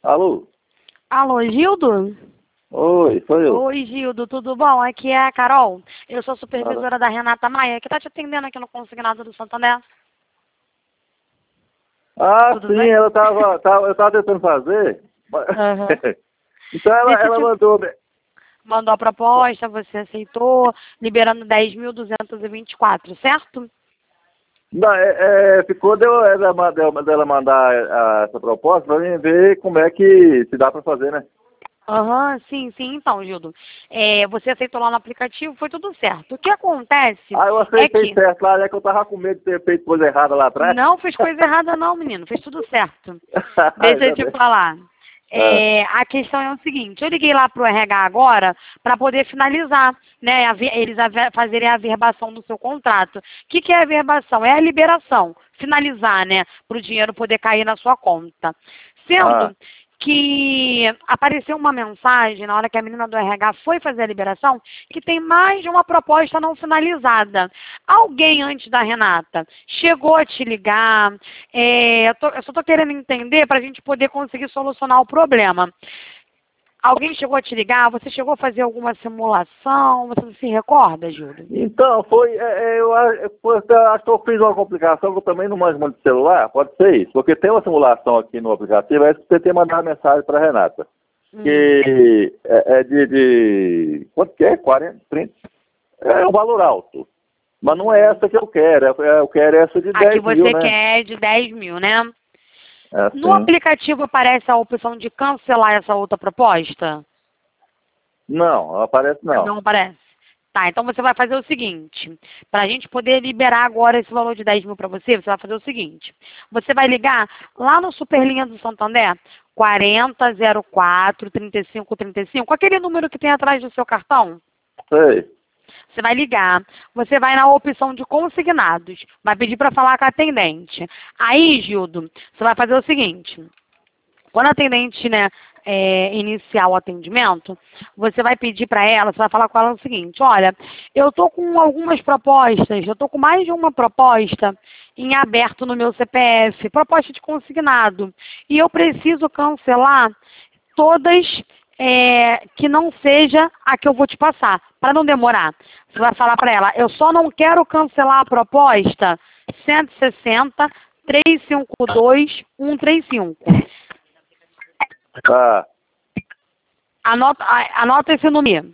Alô? Alô, Gildo? Oi, sou eu. Oi, Gildo, tudo bom? Aqui é a Carol. Eu sou Cara. supervisora da Renata Maia, que tá te atendendo aqui no Consignado do Santander. Ah, Tudo sim, bem? eu tava tentando fazer. Aham. Então Deixa eu ela te... mandou. Mandou a proposta, você aceitou, liberando 10.224, certo? Não, ficou dela mandar essa proposta pra mim ver como é que se dá pra fazer, né? Aham, sim, sim. Então, Gildo, você aceitou lá no aplicativo, foi tudo certo. O que acontece Ah, eu é aceitei que certo lá, é que eu tava com medo de ter feito coisa errada lá atrás. não fez coisa errada não, menino, fez tudo certo. Deixa eu Ainda te bem. falar. Ah, A questão é o seguinte, eu liguei lá pro RH agora para poder finalizar, né? Fazerem a averbação do seu contrato. O que é a averbação? É a liberação, finalizar, né? Para o dinheiro poder cair na sua conta. ah. Sendo que apareceu uma mensagem na hora que a menina do RH foi fazer a liberação que tem mais de uma proposta não finalizada. Alguém antes da Renata chegou a te ligar? Eu só estou querendo entender para a gente poder conseguir solucionar o problema. Alguém chegou a te ligar? Você chegou a fazer alguma simulação? Você se recorda, Júlio? Então, eu acho que eu fiz uma complicação que eu também não manjo muito de celular, pode ser isso, porque tem uma simulação aqui no aplicativo, é que você tem que mandar mensagem para Renata, que é quanto que é? 40, 30? É um valor alto, mas não é essa que eu quero, eu quero essa de A que 10 mil, você né? quer de 10 mil, né? É No assim. aplicativo aparece a opção de cancelar essa outra proposta? Não aparece não. Não aparece. Tá, então você vai fazer o seguinte, para a gente poder liberar agora esse valor de 10 mil para você, você vai fazer o seguinte, você vai ligar lá no Superlinha do Santander, 4004-3535, aquele número que tem atrás do seu cartão. Sei. Você vai ligar, você vai na opção de consignados, vai pedir para falar com a atendente. Aí, Gildo, você vai fazer o seguinte, quando a atendente, né, iniciar o atendimento, você vai pedir para ela, você vai falar com ela o seguinte, olha, eu tô com algumas propostas, eu tô com mais de uma proposta em aberto no meu CPF, proposta de consignado, e eu preciso cancelar todas que não seja a que eu vou te passar, para não demorar. Você vai falar para ela, eu só não quero cancelar a proposta 160 352 135. Tá. Anota esse número.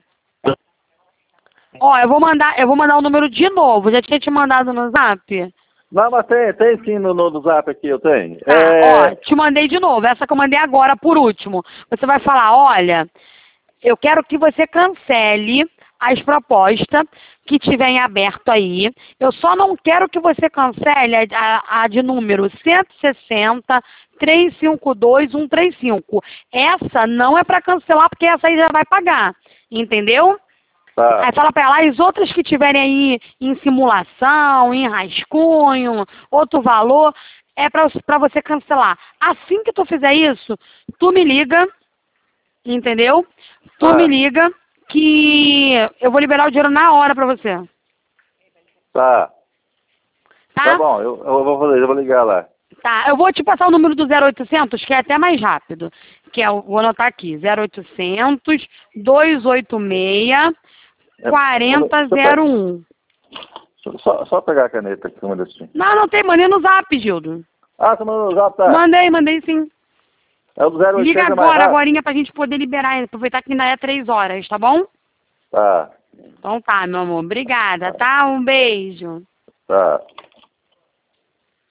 Ó, eu vou mandar o número de novo. Já tinha te mandado no Zap? Não, mas tem sim no Zap aqui, eu tenho. Tá, ó, te mandei de novo. Essa que eu mandei agora, por último. Você vai falar, olha, eu quero que você cancele as propostas que tiver em aberto aí. Eu só não quero que você cancele a de número 160 352 135. Essa não é para cancelar, porque essa aí já vai pagar. Entendeu? Tá. Aí fala para ela, as outras que tiverem aí em simulação, em rascunho, outro valor, é para você cancelar. Assim que tu fizer isso, tu me liga, entendeu? Tu me Tá. liga que eu vou liberar o dinheiro na hora para você, Tá. Tá tá? bom, eu vou fazer, eu vou ligar lá. Tá, eu vou te passar o número do 0800, que é até mais rápido, que é, vou anotar aqui, 0800 286 4001. Só pegar a caneta aqui, uma assim. Não, não tem, mandei no Zap, Gildo. Ah, você mandou no Zap, tá? Mandei sim. É o do 0800 Liga é mais agora, rápido? agorinha, pra gente poder liberar, aproveitar que ainda é 3 horas, tá bom? Tá. Então tá, meu amor. Obrigada, tá? Um beijo. Tá.